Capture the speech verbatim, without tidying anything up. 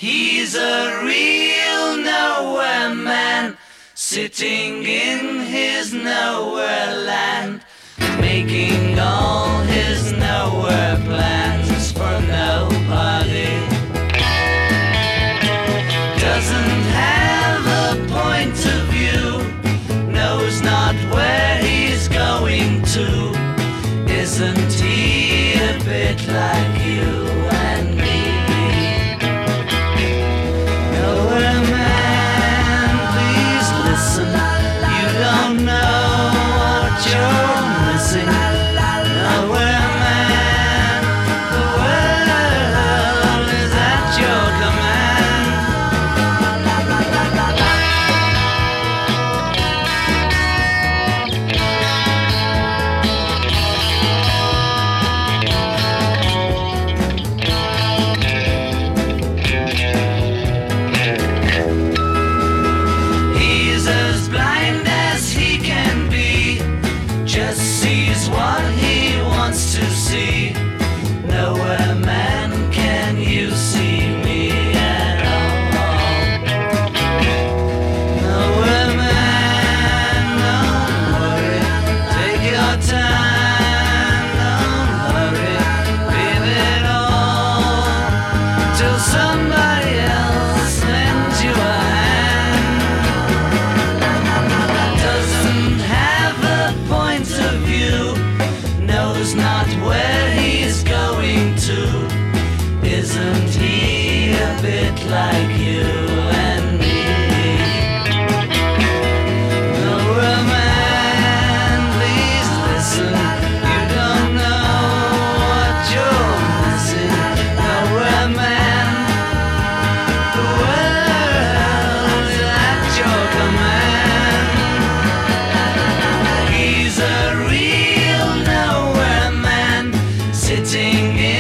He's a real nowhere man, sitting in his nowhere land, making all his nowhere plans for nobody. Doesn't have a point of view, knows not where he's going to. Isn't he a bit like you and me? Nowhere man, please listen. You don't know what you're missing. Nowhere man, the world is at your command. He's as blind as he can be, just sees what he wants to see. Nowhere man, can you see me at all? Nowhere man, don't worry, take your time, don't hurry, leave it all till somebody else lends you a hand. Doesn't have a point of view, knows not where he's going to. Isn't he a bit like you and me? Nowhere man, please listen. You don't know what you're missing. Nowhere man, the world is at your command. He's a real nowhere man, sitting in